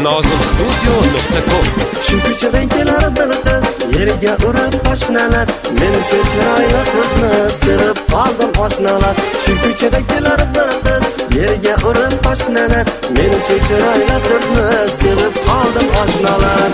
nozimstudio.com. Shu ko'chadan kelar bir qiz, yerga urib oshnalar. Men shu chiroyli qizni sevib qoldim oshnalar. Shu ko'chadan kelar bir qiz, yerga urib oshnalar. Men shu chiroyli qizni sevib qoldim oshnalar.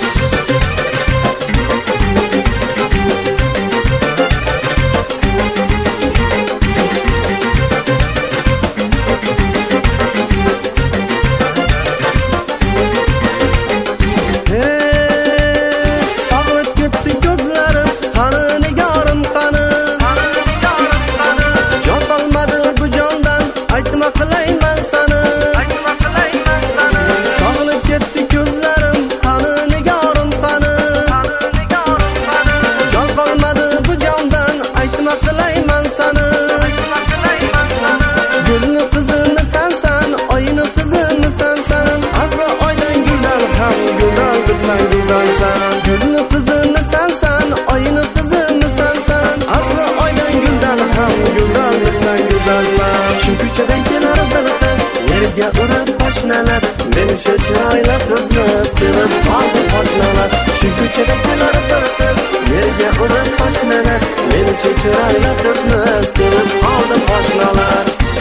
Gülni qizini sansan, oyini qizini sansan. Asli oydan guldan ham go'zaldirsan, go'zalsan. Shu ko'chadan kelar bir qiz, yerga urib oshnalar. Men shu chiroyli qizni sevib qoldim oshnalar. Shu ko'chadan kelar bir qiz, yerga urib oshnalar. Men shu chiroyli qizni sevib qoldim oshnalar.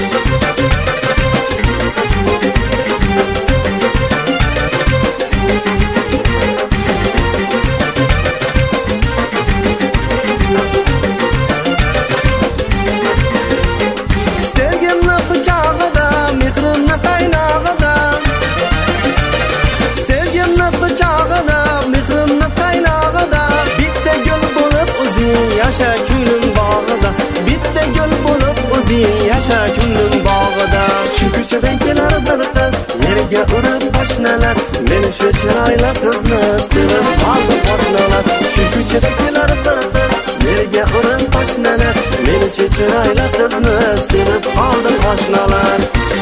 Yaşa ko'nglim bog'ida, bitta gul bo'lib o'zing yasha ko'nglim bog'ida. Shu ko'chadan kelar bir qiz, yerga urib oshnalar. Men shu chiroyli qizni sevib qoldim oshnalar. Shu ko'chadan kelar bir qiz, yerga urib oshnalar. Men shu chiroyli qizni sevib qoldim oshnalar.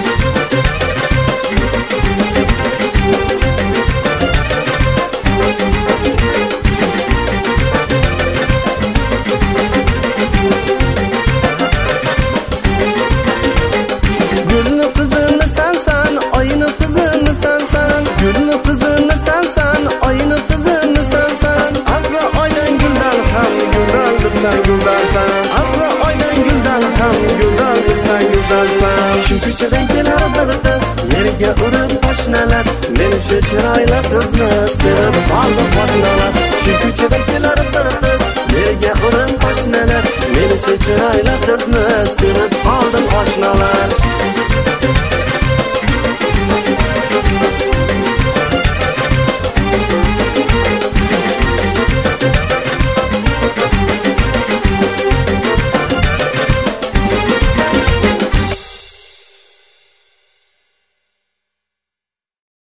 Go'zalsan, asli oydan guldan ham go'zaldirsan, go'zalsan. Shu ko'chadan kelar bir qiz, yerga urib oshnalar. Men shu chiroyli qizni sevib qoldim oshnalar. Shu ko'chadan kelar bir qiz, yerga urib oshnalar. Men shu chiroyli qizni sevib qoldim oshnalar.